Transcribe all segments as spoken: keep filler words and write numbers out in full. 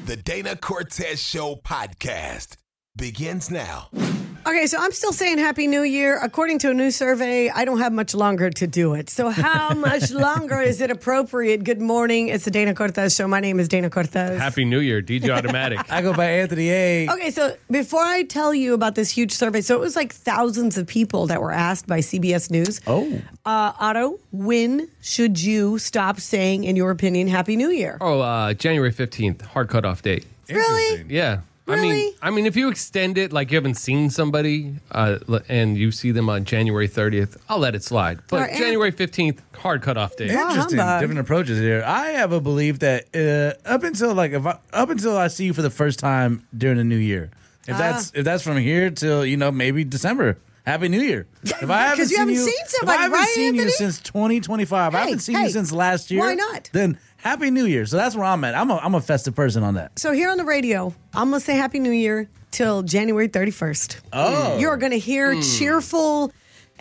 The Dana Cortez Show podcast begins now. Okay, so I'm still saying Happy New Year. According to a new survey, I don't have much longer to do it. So how much longer is it appropriate? Good morning. It's the Dana Cortez Show. My name is Dana Cortez. Happy New Year, D J Automatic. I go by Anthony A. Okay, so before I tell you about this huge survey, so it was like thousands of people that were asked by C B S News. Oh. Uh, Otto, when should you stop saying, in your opinion, Happy New Year? Oh, uh, January fifteenth, hard cutoff date. Really? Yeah. I Really? mean, I mean, if you extend it, like you haven't seen somebody, uh, l- and you see them on January thirtieth, I'll let it slide. But All right, and- January fifteenth, hard cutoff date. Yeah. Interesting, humbug. different approaches here. I have a belief that uh, up until like if I, up until I see you for the first time during the new year, if that's if that's from here till you know maybe December. Happy New Year. If I haven't 'cause you seen haven't you, seen if somebody, I haven't right, seen you Anthony? since twenty twenty-five. I Hey, haven't seen hey, you since last year. why not? Then Happy New Year. So that's where I'm at. I'm a I'm a festive person on that. So here on the radio, I'm going to say Happy New Year till January thirty-first. Oh. You're going to hear cheerful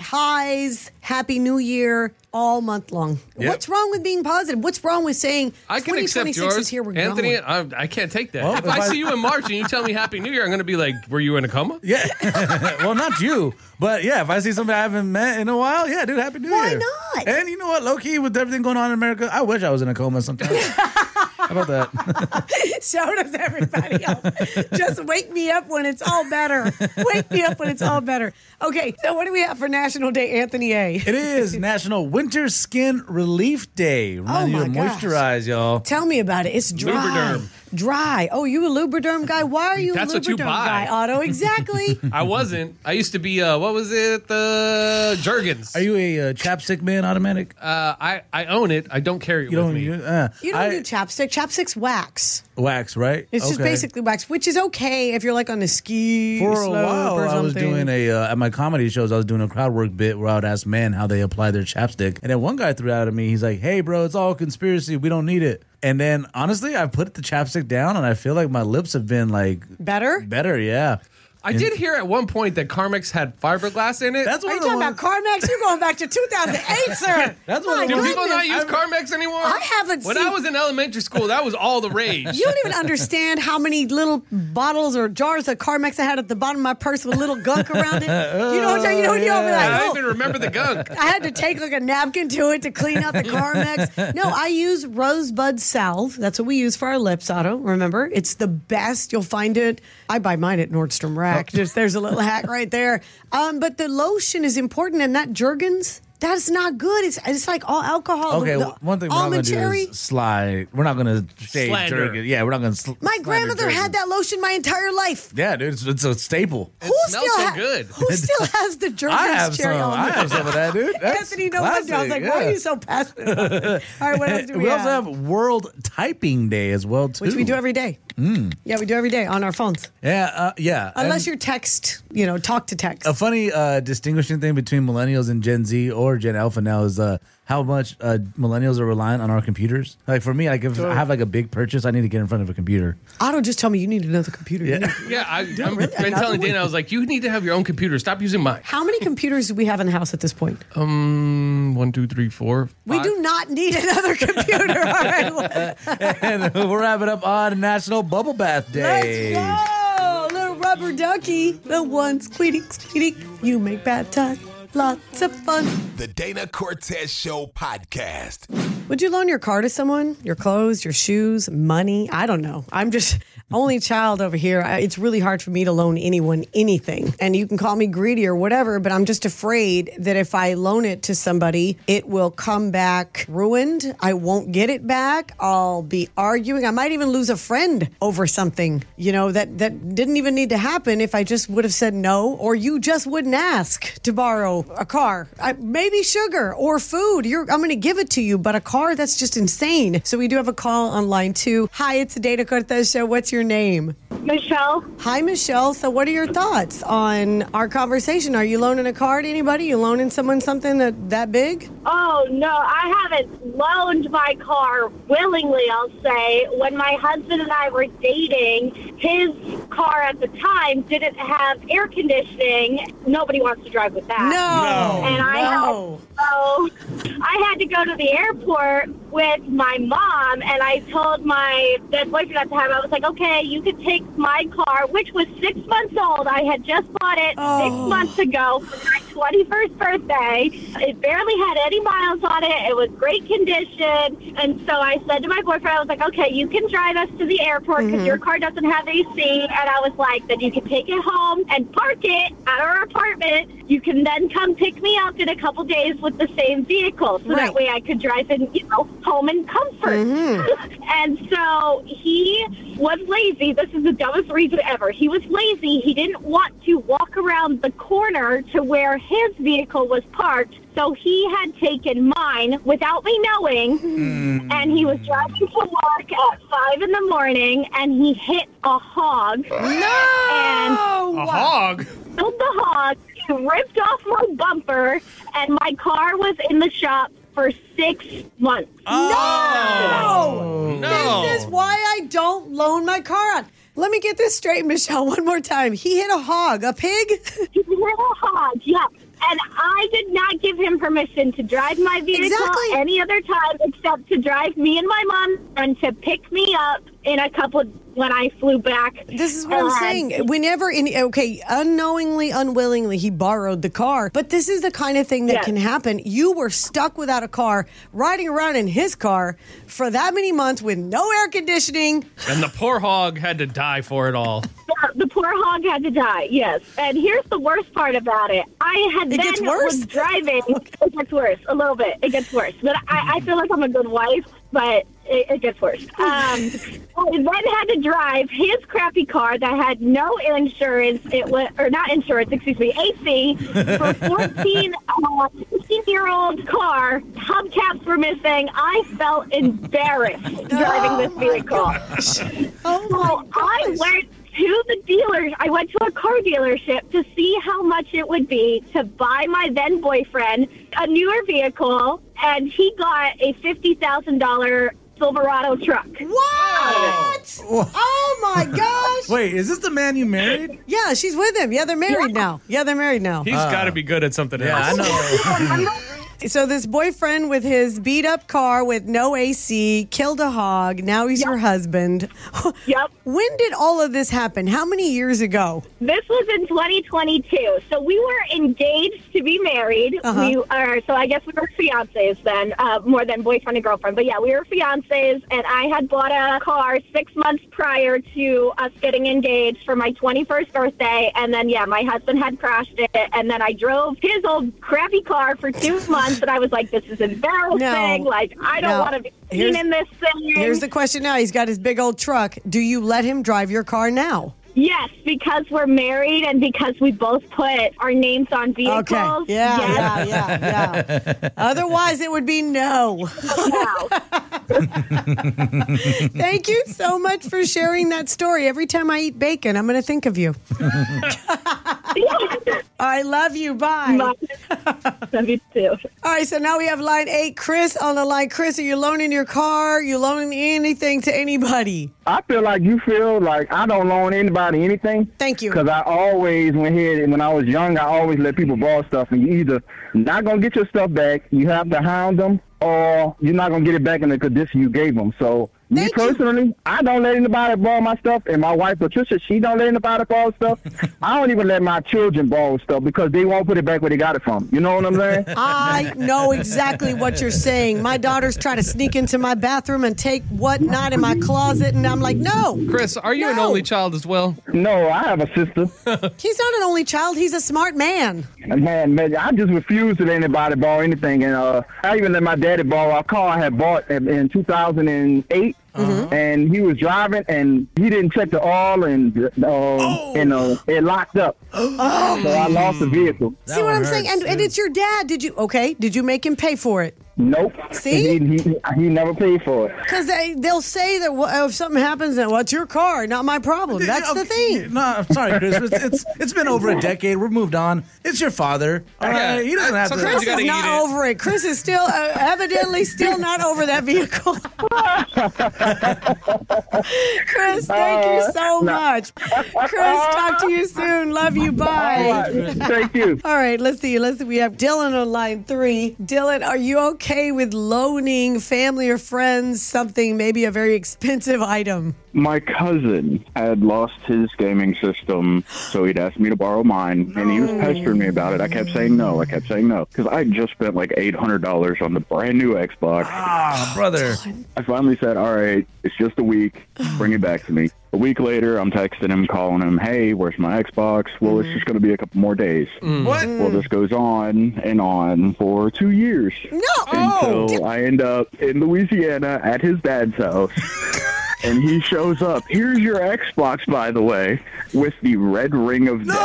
highs, Happy New Year all month long. Yep. What's wrong with being positive? What's wrong with saying I can accept twenty twenty-six yours, is here, we're Anthony. going? I, I can't take that. Well, if, if I, I- see you in March and you tell me Happy New Year, I'm going to be like, "Were you in a coma?" Yeah. Well, not you, but yeah, if I see somebody I haven't met in a while, yeah, dude, Happy New Why Year. not? And you know what, low key, with everything going on in America, I wish I was in a coma sometimes. How about that? So does everybody else. Just wake me up when it's all better. Wake me up when it's all better. Okay, so what do we have for National Day, Anthony A? It is National Winter Skin Relief Day. Remind you my to gosh. moisturize, y'all. Tell me about it. It's dry. Lubriderm. Dry. Oh, you a Lubriderm guy? Why are you That's a what you Lubriderm buy. guy, Otto? Exactly. I wasn't. I used to be, uh, what was it? The Jergens. Are you a uh, chapstick man, automatic? Uh, I, I own it. I don't carry it You with don't me. you, uh, You don't I- do chapstick. Chapstick's wax. wax, right? It's just Okay. basically wax, which is okay if you're like on a ski For a slope while, or I was something. doing a uh, at my comedy shows. I was doing a crowd work bit where I would ask men how they apply their chapstick, and then one guy threw out at me. He's like, "Hey, bro, it's all conspiracy. We don't need it." And then honestly, I put the chapstick down, and I feel like my lips have been like Better? better. Yeah, I did hear at one point that Carmex had fiberglass in it. that's Are one you of the talking ones. about Carmex? You're going back to two thousand eight, sir. That's one My of the Do ones- people not use goodness. Carmex anymore? I haven't When seen- I was in elementary school, that was all the rage. You don't even understand how many little bottles or jars of Carmex I had at the bottom of my purse with little gunk around it. You know what I'm saying? You know, you know, I'll be like, I oh. don't even remember the gunk. I had to take like a napkin to it to clean out the Carmex. No, I use Rosebud Salve. That's what we use for our lips, Otto. Remember? It's the best. You'll find it. I buy mine at Nordstrom Rack. Just there's a little hack right there. Um, but the lotion is important, and that Jergens, that's not good. It's it's like all alcohol. Okay, The- one thing we're not almond gonna cherry. do is slide. We're not gonna say Slander. jerky. Yeah, we're not gonna. Sl- My slander grandmother jerky. had that lotion my entire life. Yeah, dude, it's, it's a staple. Who smells still so ha- good. Who still has the Jergens I have some. cherry I almond? have some of that, dude. That's Anthony, no wonder. I was like, classic, why are yeah. you so passionate about this? All right, what else do we, we have? also have World Typing Day as well too, Which we do every day. Mm. Yeah, we do every day on our phones. Yeah, uh, yeah. Unless And you're text, you know, talk to text. a funny uh, distinguishing thing between millennials and Gen Z or Gen Alpha now is uh, how much uh, millennials are relying on our computers. Like for me, like if I have like a big purchase, I need to get in front of a computer. Otto, just tell me you need another computer. You Yeah. need- Yeah, I, I've really? been Another telling one? Dana, I was like, you need to have your own computer. Stop using mine. How many computers do we have in the house at this point? Um, one, two, three, four. We five. do not need another computer. All right, And we're wrapping up on National Bubble Bath Day. let's go. Little rubber ducky. The ones squeaky, squeaky. You make bad time. Lots of fun. The Dana Cortez Show podcast. Would you loan your car to someone? Your clothes, your shoes, money? I don't know. I'm just only child over here. I- It's really hard for me to loan anyone anything. And you can call me greedy or whatever, but I'm just afraid that if I loan it to somebody, it will come back ruined. I won't get it back. I'll be arguing. I might even lose a friend over something, you know, that, that didn't even need to happen if I just would have said no, or you just wouldn't ask to borrow a car. I, maybe sugar or food. You're, I'm going to give it to you, but a car, that's just insane. So we do have a call on line two. Hi, it's the Dana Cortez Show. What's your name? Michelle. Hi, Michelle. So what are your thoughts on our conversation? Are you loaning a car to anybody? You loaning someone something that, that big? Oh, no, I haven't loaned my car willingly, I'll say. When my husband and I were dating, his car at the time didn't have air conditioning. Nobody wants to drive with that. No. And I no. had, so I had to go to the airport with my mom, and I told my then boyfriend at the time, I was like, okay, you can take my car, which was six months old. I had just bought it Oh. six months ago for my twenty-first birthday. It barely had any miles on it. It was great condition. And so I said to my boyfriend, I was like, okay, you can drive us to the airport because your car doesn't have A C. And I was like, then you can take it home and park it at our apartment. You can then come pick me up in a couple days with the same vehicle. So Right. that way I could drive in, you know, home in comfort. And so he was lazy. This is the dumbest reason ever. He was lazy. He didn't want to walk around the corner to where his vehicle was parked. So he had taken mine without me knowing, and he was driving to work at five in the morning, and he hit a hog. And A hog? killed the hog. He ripped off my bumper, and my car was in the shop for six months. No. No. This is why I don't loan my car out. Let me get this straight, Michelle, one more time. He hit a hog, a pig? He hit a hog, yeah. And I did not give him permission to drive my vehicle Exactly. any other time except to drive me and my mom and to pick me up in a couple when I flew back. This is what I'm And- saying. Whenever, in, okay, unknowingly, unwillingly, he borrowed the car. But this is the kind of thing that Yes. can happen. You were stuck without a car, riding around in his car for that many months with no air conditioning. And the poor hog had to die for it all. Yeah, the poor hog had to die, yes. And here's the worst part about it. I had It then gets worse? was driving. It gets worse, a little bit. It gets worse. But I, I feel like I'm a good wife, but it, it gets worse. Um, I then had to drive his crappy car that had no insurance. It was, or not insurance, excuse me, A C for fourteen, uh, fifteen-year-old car. Hubcaps were missing. I felt embarrassed driving this vehicle. Oh, So I went to the dealer. I went to a car dealership to see how much it would be to buy my then boyfriend a newer vehicle, and he got a fifty thousand dollars Silverado truck. What? Oh, my gosh. Wait, is this the man you married? Yeah, she's with him. Yeah, they're married now. Yeah, they're married now. He's got to be good at something Yeah, I else. know. So this boyfriend with his beat up car with no A C killed a hog. Now he's your husband. Yep. When did all of this happen? How many years ago? This was in twenty twenty-two. So we were engaged to be married. Uh-huh. We are, so I guess we were fiancés then, uh, more than boyfriend and girlfriend. But yeah, we were fiancés, and I had bought a car six months prior to us getting engaged for my twenty-first birthday. And then, yeah, my husband had crashed it, and then I drove his old crappy car for two months, and I was like, this is embarrassing. No. Like, I don't No. want to be Here's- seen in this thing. Here's the question now. He's got his big old truck. Do you let him drive your car now? Yes, because we're married and because we both put our names on vehicles. Okay. Yeah, Yes. yeah, yeah, yeah. Otherwise, it would be no. No. Thank you so much for sharing that story. Every time I eat bacon, I'm going to think of you. I love you. Bye. Love you too. All right, so now we have line eight. Chris on the line. Chris, are you loaning your car? You loaning anything to anybody? I feel like you feel like I don't loan anybody anything. Thank you. Because I always went here, and when I was young, I always let people borrow stuff, and you either not going to get your stuff back, you have to hound them, or you're not going to get it back in the condition you gave them. So, me Thank you. personally, I don't let anybody borrow my stuff, and my wife, Patricia, she don't let anybody borrow stuff. I don't even let my children borrow stuff because they won't put it back where they got it from. You know what I'm saying? I know exactly what you're saying. My daughter's trying to sneak into my bathroom and take what not in my closet, and I'm like, no. Chris, are you an No. only child as well? No, I have a sister. He's not an only child. He's a smart man. And man, man, I just refuse to let anybody borrow anything. And uh, I even let my daddy borrow a car I had bought in, in two thousand eight. Mm-hmm. And he was driving, and he didn't check the oil, and uh, Oh. and uh, it locked up. So I lost the vehicle. See what one I'm saying? hurts, And, and dude. it's your dad. Did you, okay, did you make him pay for it? Nope. See? He, he, he never paid for it. Because they, they'll say that well, if something happens, then well, it's your car, not my problem. That's the thing. No, I'm sorry, Chris. It's, it's it's been over a decade. We're moved on. It's your father. All Yeah. right, he doesn't have to. Sometimes Chris you gotta is not eat it. over it. Chris is still uh, evidently still not over that vehicle. Chris, thank you so much. Chris, talk to you soon. Love you. Bye. Thank you. All right, let's see. Let's see. We have Dylan on line three. Dylan, are you okay with loaning family or friends something, maybe a very expensive item? My cousin had lost his gaming system, so he'd asked me to borrow mine, and he was pestering me about it. I kept saying no. I kept saying no, because I just spent like eight hundred dollars on the brand new Xbox. Ah, brother. I finally said, all right, it's just a week. Bring it back to me. A week later, I'm texting him, calling him, hey, where's my Xbox? Well, it's just going to be a couple more days. What? Well, this goes on and on for two years. No. Until I end up in Louisiana at his dad's house. And he shows up. Here's your Xbox, by the way, with the red ring of death.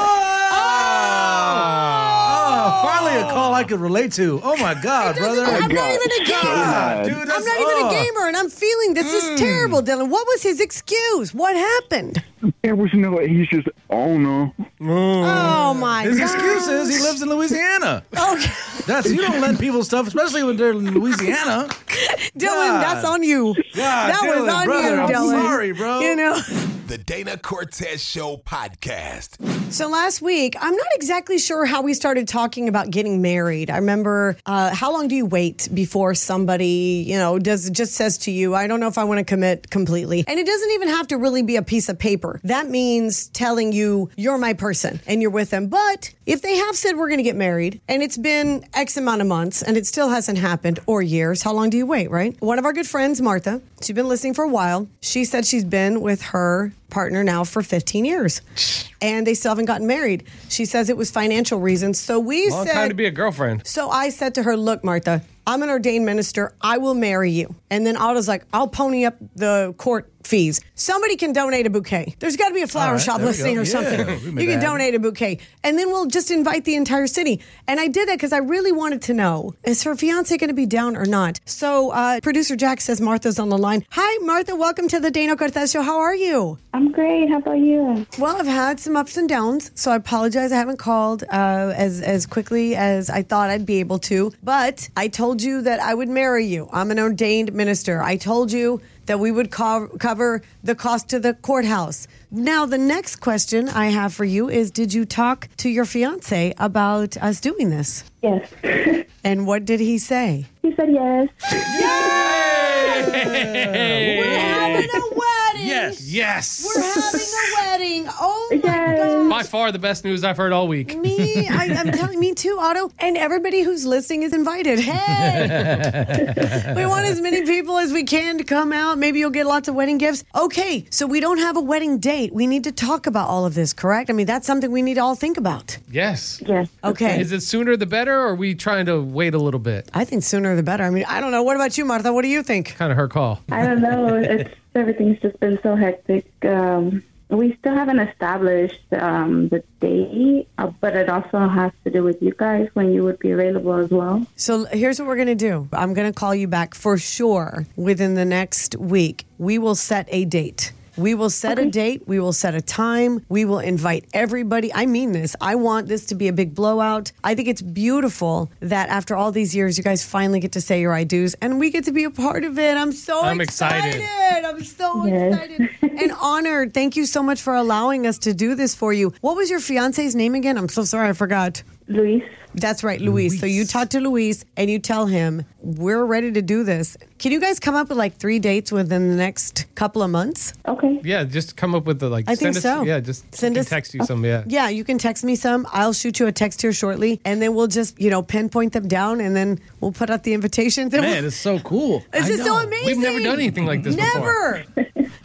Oh, finally a call I could relate to. Oh my God, brother. I'm not God. even a gamer. God. Dude, I'm that's- not even a oh. gamer, and I'm feeling this is terrible, Dylan. What was his excuse? What happened? There was no, he's just, oh no. Oh my His God. excuse is he lives in Louisiana. Okay. That's you don't let people stuff, especially when they're in Louisiana. Dylan, God. that's on you. God, that was Dylan, on brother, you, I'm Dylan. sorry, bro. You know. The Dana Cortez Show podcast. So last week, I'm not exactly sure how we started talking about getting married. I remember, uh, how long do you wait before somebody, you know, does just says to you, I don't know if I want to commit completely. And it doesn't even have to really be a piece of paper. That means telling you you're my person and you're with them. But if they have said we're going to get married and it's been X amount of months and it still hasn't happened or years, how long do you wait, right? One of our good friends, Martha, she's been listening for a while. She said she's been with her partner now for fifteen years and they still haven't gotten married. She says it was financial reasons. So we Long said, time to be a girlfriend. so I said to her, look, Martha, I'm an ordained minister. I will marry you. And then I was like, I'll pony up the court fees. Somebody can donate a bouquet. There's got to be a flower All right, shop there we listing go. or Yeah, something. we You made can that donate a bouquet. And then we'll just invite the entire city. And I did that because I really wanted to know, is her fiance going to be down or not? So uh, producer Jack says Martha's on the line. Hi, Martha. Welcome to the Dana Cortez Show. How are you? I'm great. How about you? Well, I've had some ups and downs, so I apologize I haven't called uh, as as quickly as I thought I'd be able to. But I told you that I would marry you. I'm an ordained minister. I told you that we would co- cover the cost to the courthouse. Now, the next question I have for you is, did you talk to your fiance about us doing this? Yes. And what did he say? He said yes. We're having a wedding. Yes. Yes. We're having a wedding. Oh, my Yes. God. By far the best news I've heard all week. Me, I, I'm telling me too, Otto, and everybody who's listening is invited. Hey, we want as many people as we can to come out. Maybe you'll get lots of wedding gifts. Okay, so we don't have a wedding date. We need to talk about all of this, correct? I mean, that's something we need to all think about. Yes. Yes. Okay, Is it sooner the better, or are we trying to wait a little bit? I think sooner the better. I mean, I don't know. What about you, Martha? What do you think? Kind of her call. I don't know. It's everything's just been so hectic. Um, we still haven't established um, the date, uh, but it also has to do with you guys when you would be available as well. So here's what we're going to do. I'm going to call you back for sure within the next week. We will set a date. We will set a date. We will set a time. We will invite everybody. I mean this. I want this to be a big blowout. I think it's beautiful that after all these years, you guys finally get to say your I do's and we get to be a part of it. I'm so I'm excited. excited. I'm so Yes. excited and honored. Thank you so much for allowing us to do this for you. What was your fiance's name again? I'm so sorry. I forgot. Luis? That's right, Luis. So you talk to Luis and you tell him, we're ready to do this. Can you guys come up with like three dates within the next couple of months? Okay. Yeah, just come up with the like. I think send us, so. Yeah, just Send can us- text you some. Yeah. Yeah, you can text me some. I'll shoot you a text here shortly. And then we'll just, you know, pinpoint them down and then we'll put out the invitations. And Man, we'll- it's so cool. It's I just so know. amazing. We've never done anything like this before. Never.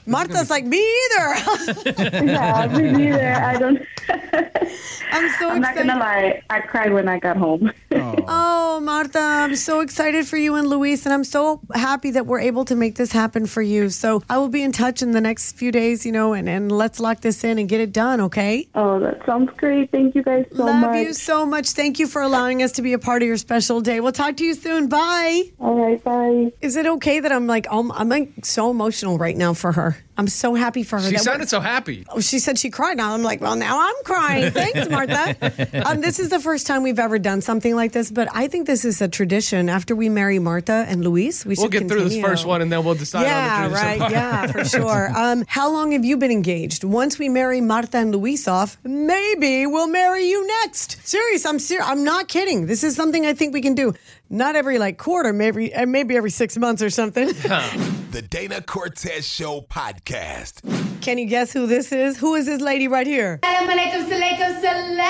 Martha's like, me either. Yeah, me neither. I don't. I'm so I'm not excited. gonna lie. I cried when I got home. Oh, Martha, I'm so excited for you and Luis, and I'm so happy that we're able to make this happen for you. So I will be in touch in the next few days, you know, and, and let's lock this in and get it done, okay? Oh, that sounds great. Thank you guys so Love much. you so much. Thank you for allowing us to be a part of your special day. We'll talk to you soon. Bye. All right, bye. Is it okay that I'm like, um, I'm like so emotional right now for her? I'm so happy for her. She that sounded so happy. Oh, she said she cried. Now I'm like, well, now I'm crying. Thanks, Martha. um, this is the first time we've ever done something like this, but I think this is a tradition. After we marry Martha and Luis, we We'll should get through this continue. first one and then we'll decide Yeah, on the tradition right. part. Yeah, for sure. Um, how long have you been engaged? Once we marry Martha and Luis off, maybe we'll marry you next. Serious. I'm serious. I'm not kidding. This is something I think we can do. Not every like quarter, maybe uh, maybe every six months or something. The Dana Cortez Show podcast. Can you guess who this is? Who is this lady right here? Assalamualaikum, salaikum,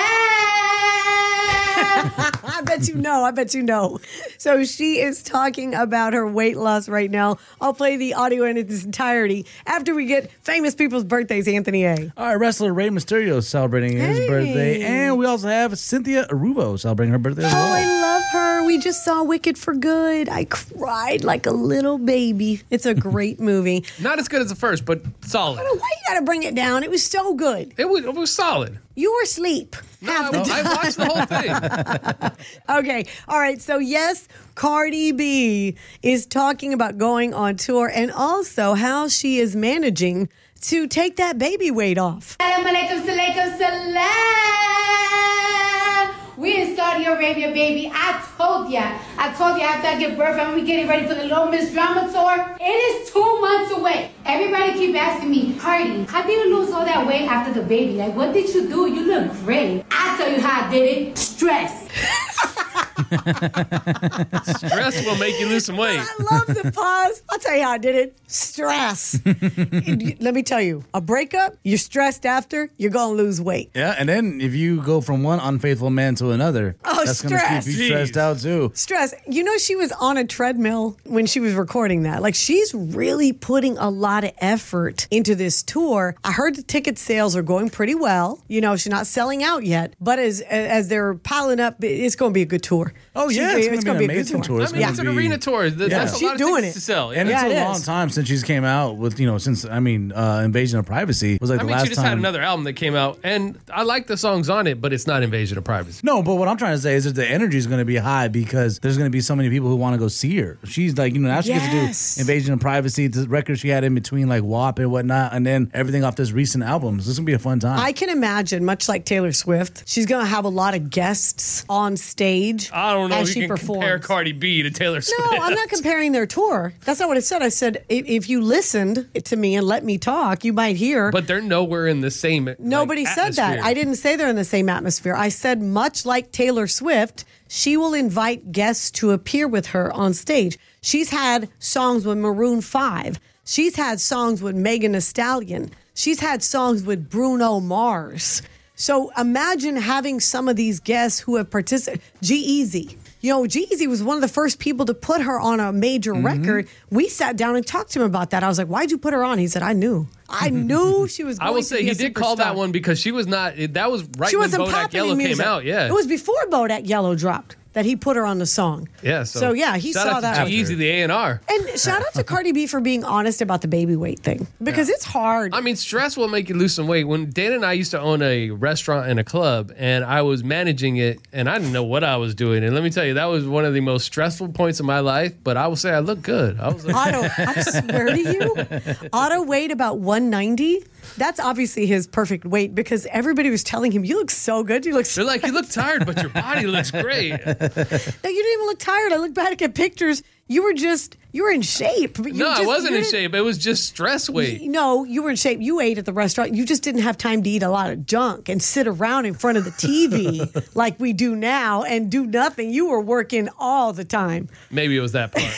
salam. I bet you know. I bet you know. So she is talking about her weight loss right now. I'll play the audio in its entirety after we get famous people's birthdays, Anthony A. All right, wrestler Rey Mysterio is celebrating his Hey. birthday. And we also have Cynthia Arubo celebrating her birthday as Oh, well. I love her. We just saw Wicked for Good. I cried like a little baby. It's a great movie. Not as good as the first, but solid. Why you gotta bring it down? It was so good. It was, it was solid. You were asleep No, half the I, time. I watched the whole thing. Okay. All right. So, yes, Cardi B is talking about going on tour and also how she is managing to take that baby weight off. Assalamualaikum, salaikum, salam. We in Saudi Arabia, baby. I told ya. I told ya after I give birth and we getting ready for the Little Miss Drama Tour. It is two months away. Everybody keep asking me, Cardi, how did you lose all that weight after the baby? Like, what did you do? You look great. I tell you how I did it. Stress. Stress will make you lose some weight. I love the pause. I'll tell you how I did it. Stress. Let me tell you, a breakup, you're stressed after, you're going to lose weight. Yeah, and then if you go from one unfaithful man to another, Oh, that's going to stress. keep you stressed Jeez. out too. Stress. You know, she was on a treadmill when she was recording that. Like, she's really putting a lot of effort into this tour. I heard the ticket sales are going pretty well. You know, she's not selling out yet, but as as they're piling up, it's going to be a good tour. Oh, yeah, She's- it's gonna be an a good amazing tour. I It's mean, gonna it's an be- arena tour. Th- Yeah. That's a She's lot of doing tickets it. to sell. And Yeah, it's it a long is. time since she's came out with, you know, since, I mean, uh, Invasion of Privacy was like I the mean, last she just time. had another album that came out, and I like the songs on it, but it's not Invasion of Privacy. No, but what I'm trying to say is that the energy is going to be high because there's going to be so many people who want to go see her. She's like, you know, now she Yes. gets to do Invasion of Privacy, the record she had in between, like W A P and whatnot, and then everything off this recent album. So this is going to be a fun time. I can imagine, much like Taylor Swift, she's going to have a lot of guests on stage I don't know as if she you can performs. compare Cardi B to Taylor Swift. No, I'm not comparing their tour. That's not what I said. I said if, if you listened to me and let me talk, you might hear. But they're nowhere in the same. like, Nobody said that. atmosphere. I didn't say they're in the same atmosphere. I said much like Taylor Swift, she will invite guests to appear with her on stage. She's had songs with Maroon five. She's had songs with Megan Thee Stallion. She's had songs with Bruno Mars. So imagine having some of these guests who have participated. G-Eazy. You know, G-Eazy was one of the first people to put her on a major record. We sat down and talked to him about that. I was like, why'd you put her on? He said, I knew. I knew she was going I will to say be he a did call that superstar. one because she was not. That was right She when wasn't Bodak popping Yellow in came music. out. Yeah, It was before Bodak Yellow dropped that he put her on the song. yeah. So, yeah, he shout saw out that. to G-Eazy, the A and R. And shout out to Cardi B for being honest about the baby weight thing because it's hard. I mean, stress will make you lose some weight. When Dana and I used to own a restaurant and a club, and I was managing it, and I didn't know what I was doing. And let me tell you, that was one of the most stressful points of my life. But I will say, I look good. I was like, Otto, I swear to you, Otto weighed about one ninety. That's obviously his perfect weight because everybody was telling him, you look so good. You look so they're like, you look tired, but your body looks great. No, you didn't even look tired. I look back at pictures. You were just, you were in shape. But you No, just, I wasn't you in didn't- shape. It was just stress weight. No, you were in shape. You ate at the restaurant. You just didn't have time to eat a lot of junk and sit around in front of the T V like we do now and do nothing. You were working all the time. Maybe it was that part.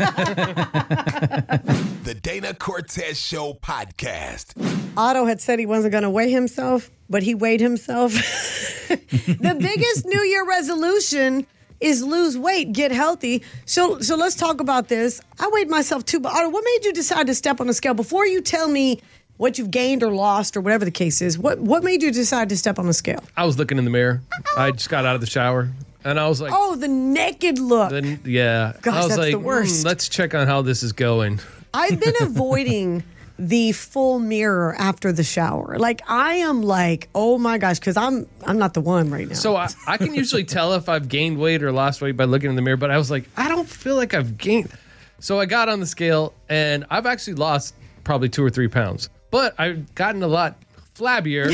The Dana Cortez Show podcast. Otto had said he wasn't going to weigh himself, but he weighed himself. The biggest New Year resolution is lose weight, get healthy. So so let's talk about this. I weighed myself too, but Otto, what made you decide to step on the scale? Before you tell me what you've gained or lost or whatever the case is, what what made you decide to step on the scale? I was looking in the mirror. I just got out of the shower. And I was like, oh, the naked look. The, yeah. Gosh, I was that's like, the worst. "Hmm, let's check on how this is going. I've been avoiding the full mirror after the shower. Like, I am like, oh my gosh, because I'm I'm not the one right now. So I, I can usually tell if I've gained weight or lost weight by looking in the mirror, but I was like, I don't feel like I've gained. So I got on the scale, and I've actually lost probably two or three pounds. But I've gotten a lot flabbier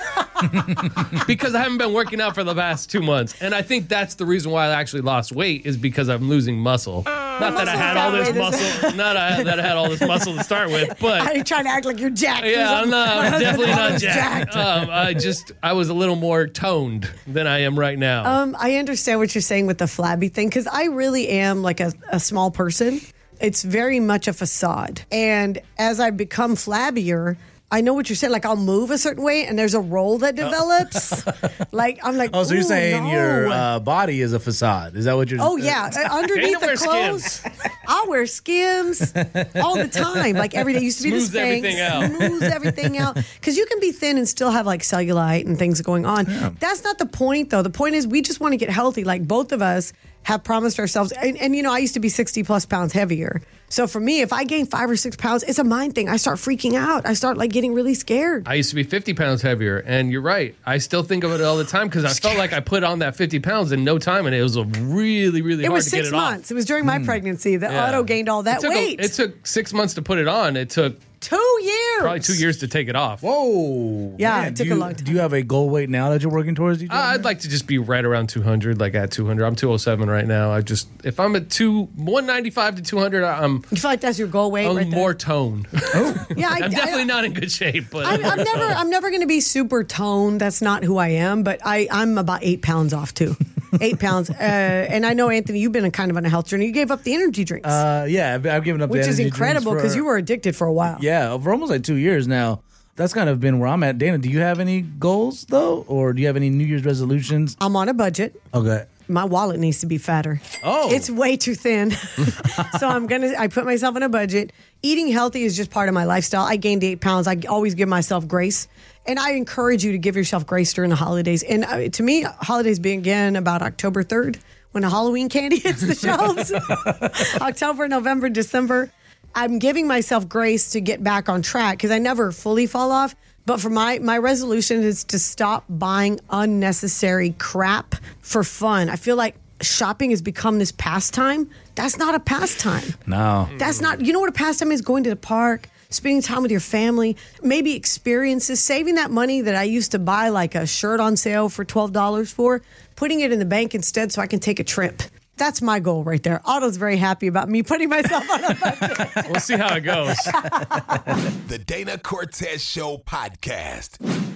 because I haven't been working out for the past two months. And I think that's the reason why I actually lost weight is because I'm losing muscle. Not that I had all this muscle. Not I, that I had all this muscle to start with, but Are you trying to act like you're jacked? yeah, I'm not. I'm definitely not jacked. jacked. Um, I just I was a little more toned than I am right now. Um, I understand what you're saying with the flabby thing because I really am like a, a small person. It's very much a facade. And as I become flabbier, I know what you're saying. Like, I'll move a certain way, and there's a roll that develops. Like, I'm like, Oh, so you're "Ooh, saying no." your uh, body is a facade? Is that what you're? Oh yeah, Uh, underneath Dana the wears clothes, I'll wear Skims all the time. Like every day used to be Smooths the Spanx, everything out. smooths everything out. Because you can be thin and still have like cellulite and things going on. That's not the point, though. The point is we just want to get healthy. Like both of us have promised ourselves, and, and you know, I used to be sixty plus pounds heavier. So for me, if I gain five or six pounds, it's a mind thing. I start freaking out. I start like getting really scared. I used to be fifty pounds heavier, and you're right. I still think of it all the time because I felt like I put on that fifty pounds in no time, and it was a really, really It hard was to six get it off. months. It was during my pregnancy that Yeah. Otto gained all that It took a- weight. it took six months to put it on. It took two years. probably two years to take it off. Whoa. Yeah, man. it took do a you, long time. Do you have a goal weight now that you're working towards? D J? Uh, I'd like to just be right around two hundred, like at two hundred. I'm two oh seven right now. I just, if I'm at two, one ninety-five to two hundred, I'm, You feel like that's your goal weight I'm right there? more toned. Yeah, I, I'm definitely I, not in good shape, but I'm, I'm never, I'm never going to be super toned. That's not who I am. But I, I'm about eight pounds off too. Eight pounds. Uh, and I know, Anthony, you've been a kind of on a health journey. You gave up the energy drinks, Uh, yeah, I've, I've given up, the which is energy incredible drinks because for- you were addicted for a while. Yeah, for almost like two years now. That's kind of been where I'm at. Dana, do you have any goals though, or do you have any New Year's resolutions? I'm on a budget. Okay. My wallet needs to be fatter. Oh. It's way too thin. So I'm going to, I put myself on a budget. Eating healthy is just part of my lifestyle. I gained eight pounds. I always give myself grace. And I encourage you to give yourself grace during the holidays. And uh, to me, holidays begin about October third when the Halloween candy hits the shelves. October, November, December. I'm giving myself grace to get back on track because I never fully fall off. But for my, my resolution is to stop buying unnecessary crap for fun. I feel like shopping has become this pastime. That's not a pastime. No. That's not, you know what a pastime is? Going to the park, spending time with your family, maybe experiences, saving that money that I used to buy like a shirt on sale for twelve dollars for, putting it in the bank instead so I can take a trip. That's my goal right there. Otto's very happy about me putting myself on a budget. we'll see how it goes. The Dana Cortez Show podcast.